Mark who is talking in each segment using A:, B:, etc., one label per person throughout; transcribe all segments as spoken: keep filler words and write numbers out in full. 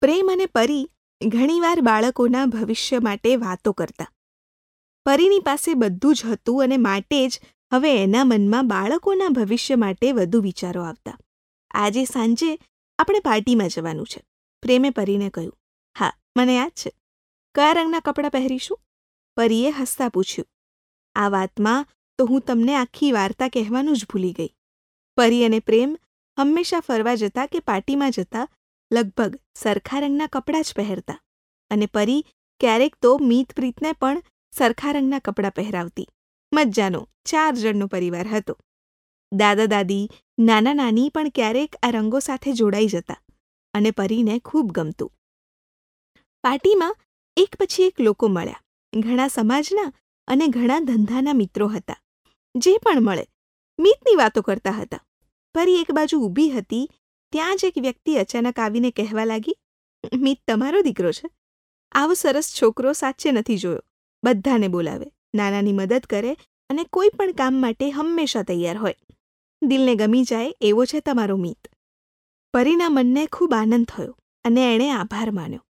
A: પ્રેમ અને પરી ઘણીવાર બાળકોના ભવિષ્ય માટે વાતો કરતા. પરીની પાસે બધું જ હતું અને માટે જ હવે એના મનમાં બાળકોના ભવિષ્ય માટે વધુ વિચારો આવતા. આજે સાંજે આપણે પાર્ટીમાં જવાનું છે. પ્રેમે પરીને કહ્યું. હા, મને યાદ છે. કયા રંગના કપડાં પહેરીશું? પરીએ હસતા પૂછ્યું. આ વાતમાં તો હું તમને આખી વાર્તા કહેવાનું જ ભૂલી ગઈ. પરી અને પ્રેમ હંમેશા ફરવા જતા કે પાર્ટીમાં જતા લગભગ સરખા રંગના કપડાં જ પહેરતા અને પરી ક્યારેક તો મીતપ્રીતને પણ સરખા રંગના કપડાં પહેરાવતી. મજાનો ચાર જણનો પરિવાર હતો. દાદા દાદી, નાના નાની પણ ક્યારેક આ રંગો સાથે જોડાઈ જતા અને પરીને ખૂબ ગમતું. પાર્ટીમાં એક પછી એક લોકો મળ્યા. ઘણા સમાજના અને ઘણા ધંધાના મિત્રો હતા. જે પણ મળે મીતની વાતો કરતા હતા. પરી એક બાજુ ઊભી હતી ત્યાં જ એક વ્યક્તિ અચાનક આવીને કહેવા લાગી, મીત તમારો દીકરો છે. આવો સરસ છોકરો સાચે નથી જોયો. બધાને બોલાવે, નાનાની મદદ કરે અને કોઈ પણ કામ માટે હંમેશા તૈયાર હોય. દિલને ગમી જાય એવો છે તમારો મીત. પરીના મનને ખૂબ આનંદ થયો અને એણે આભાર માન્યો.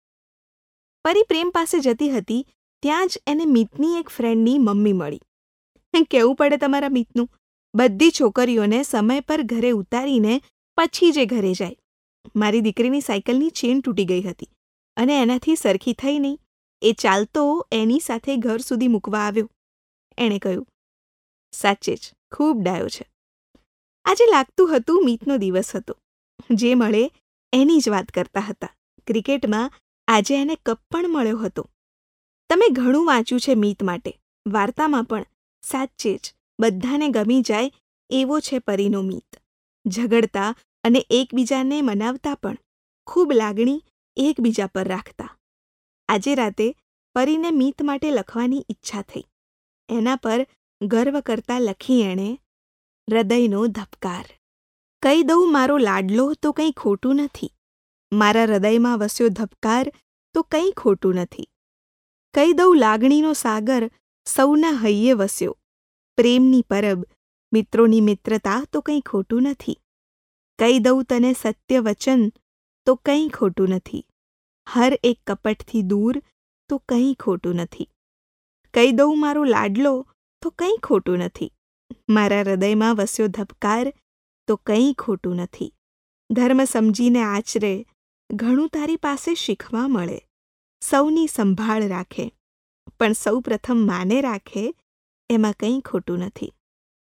A: પરી પ્રેમ પાસે જતી હતી ત્યાં જ એને મીતની એક ફ્રેન્ડની મમ્મી મળી. કહેવું પડે તમારા મીતનું, બધી છોકરીઓને સમય પર ઘરે ઉતારીને પછી જે ઘરે જાય. મારી દીકરીની સાયકલની ચેન તૂટી ગઈ હતી અને એનાથી સરખી થઈ નહીં. એ ચાલતો એની સાથે ઘર સુધી મૂકવા આવ્યો. એણે કહ્યું, સાચે જ ખૂબ ડાયો છે. આજે લાગતું હતું મીતનો દિવસ હતો. જે મળે એની જ વાત કરતા હતા. ક્રિકેટમાં આજે એને કપ પણ મળ્યો હતો. તમે ઘણું વાંચ્યું છે મીત માટે. વાર્તામાં પણ સાચે જ બધાને ગમી જાય એવો છે પરીનો મીત. ઝઘડતા અને એકબીજાને મનાવતા પણ ખૂબ લાગણી એકબીજા પર રાખતા. આજે રાતે પરીને મીત માટે લખવાની ઈચ્છા થઈ. એના પર ગર્વ કરતા લખી એણે, હૃદયનો ધબકાર. કહી દઉં મારો લાડલો તો કંઈ ખોટું નથી. મારા હૃદયમાં વસ્યો ધબકાર તો કંઈ ખોટું નથી. કહી દઉં લાગણીનો સાગર સૌના હૈયે વસ્યો. પ્રેમની પરબ, મિત્રોની મિત્રતા તો કંઈ ખોટું નથી. કહી દઉં તને સત્ય વચન તો કંઈ ખોટું નથી. હર એક કપટથી દૂર તો કંઈ ખોટું નથી. કહી દઉં મારો લાડલો તો કંઈ ખોટું નથી. મારા હૃદયમાં વસ્યો ધબકાર તો કંઈ ખોટું નથી. ધર્મ સમજીને આચરે, ઘણું તારી પાસે શીખવા મળે. સૌની સંભાળ રાખે, પણ સૌ પ્રથમ માને રાખે એમાં કંઈ ખોટું નથી.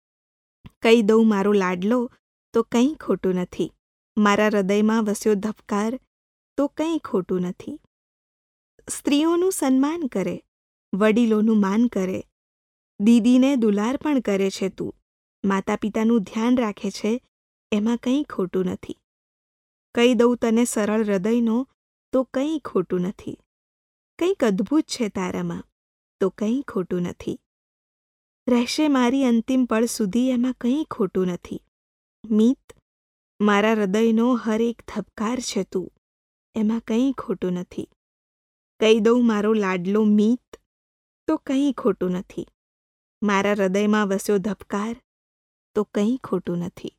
A: કહી દઉં મારો લાડલો તો કંઈ ખોટું નથી. મારા હૃદયમાં વસ્યો ધબકાર તો કંઈ ખોટું નથી. સ્ત્રીઓનું સન્માન કરે, વડીલોનું માન કરે, દીદીને દુલાર પણ કરે છે તું. માતા પિતાનું ધ્યાન રાખે છે એમાં કંઈ ખોટું નથી. કહી દઉં તને સરળ હૃદયનો તો કંઈ ખોટું નથી. કંઈક અદ્ભુત છે તારામાં તો કંઈ ખોટું નથી. રહેશે મારી અંતિમ પળ સુધી એમાં કંઈ ખોટું નથી. મીત, મારા હૃદયનો હર એક ધબકાર છે તું. એમાં કંઈ ખોટું નથી. કહી દઉં મારો લાડલો મીત તો કંઈ ખોટું નથી. મારા હૃદયમાં વસ્યો ધબકાર તો કંઈ ખોટું નથી.